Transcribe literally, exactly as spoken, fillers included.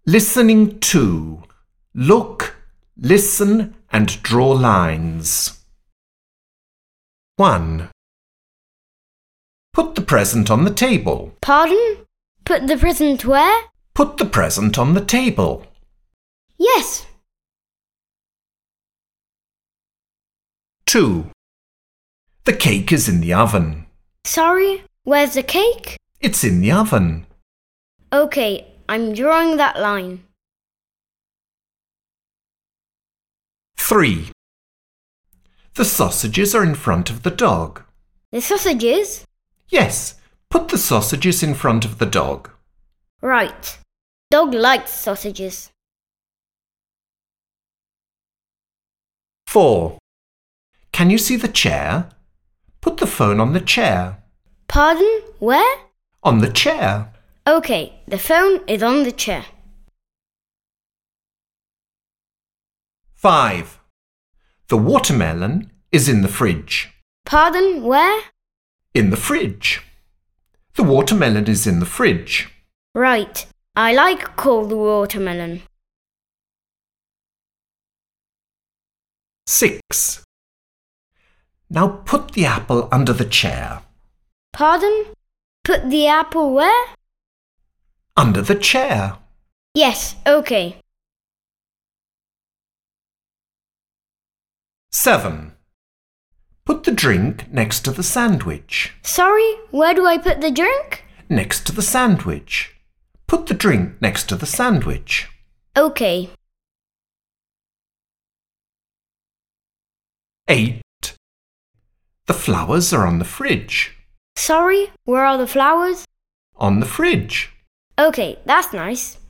Listening to. Look, listen and draw lines. one. Put the present on the table. Pardon? Put the present where? Put the present on the table. Yes. two. The cake is in the oven. Sorry, where's the cake? It's in the oven. OK, I'm drawing that line. three. The sausages are in front of the dog. The sausages? Yes, put the sausages in front of the dog. Right. Dog likes sausages. four. Can you see the chair? Put the phone on the chair. Pardon? Where? On the chair. OK, the phone is on the chair. five. The watermelon is in the fridge. Pardon? Where? In the fridge. The watermelon is in the fridge. Right. I like cold watermelon. six. Now put the apple under the chair. Pardon? Put the apple where? Under the chair. Yes, OK. seven. Put the drink next to the sandwich. Sorry, where do I put the drink? Next to the sandwich. Put the drink next to the sandwich. OK. eight. The flowers are on the fridge. Sorry, where are the flowers? On the fridge. OK, that's nice.